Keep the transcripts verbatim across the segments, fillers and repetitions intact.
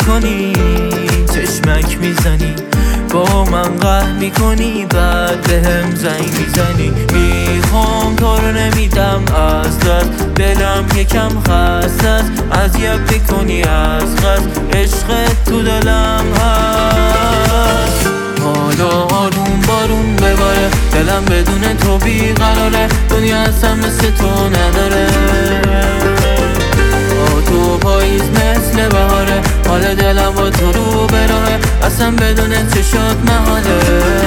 میکنی، چشمک میزنی، با من قهر میکنی، بعد بهم زنگ میزنی. میخوام تو رو نمیدم از دست، دلم یکم خسته است، اذیت میکنی از قصد، عشقت تو دلم هست. حالا آروم بارون بباره، دلم بدون تو بیقراره، دنیا اصلا مثل تو نداره. تو پاییز مثل بهاره، حال دلم با تو رو براهه، اصلا بدون چشات محاله.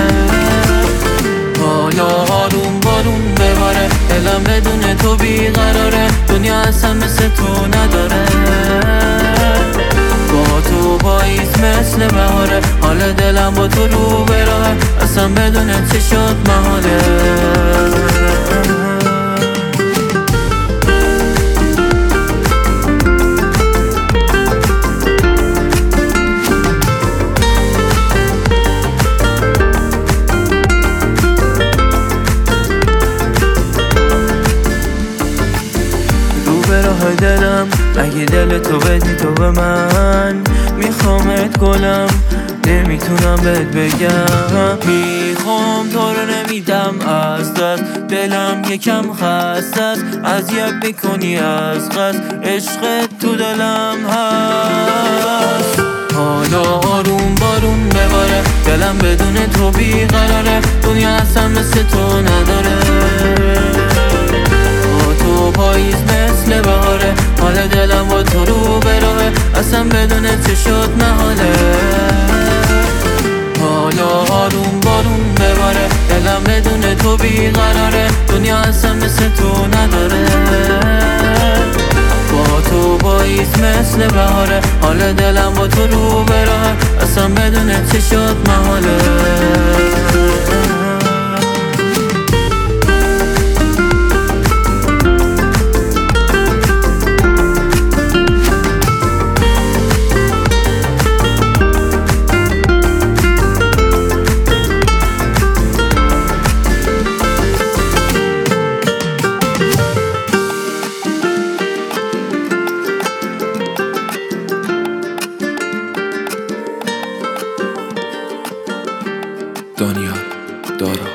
حالا آروم بارون بباره، دلم بدون تو بیقراره، دنیا اصلا مثل تو نداره. با تو پاییز مثل بهاره، حال دلم با تو رو براهه، اصلا بدون چشات محاله. راه دلم اگه دل تو بدی تو به من، میخوامت گلم، نمیتونم بهت بگم. میخوام تو رو نمیدم از دست، دلم یکم خسته است، اذیت میکنی از قصد، عشقت تو دلم هست. حالا آروم بارون بباره، دلم بدون تو بیقراره، دنیا اصلا مثل تو نداره. تو پاییز مثل بهاره، حال دلم با تو رو براهه، اصلا بدون چشات محاله. حالا آروم بارون بباره، دلم بدون تو بیقراره، دنیا اصلا مثل تو نداره. با تو پاییز مثل بهاره، حال دلم با تو رو براهه، اصلا بدون چشات محاله. دانیال دارا.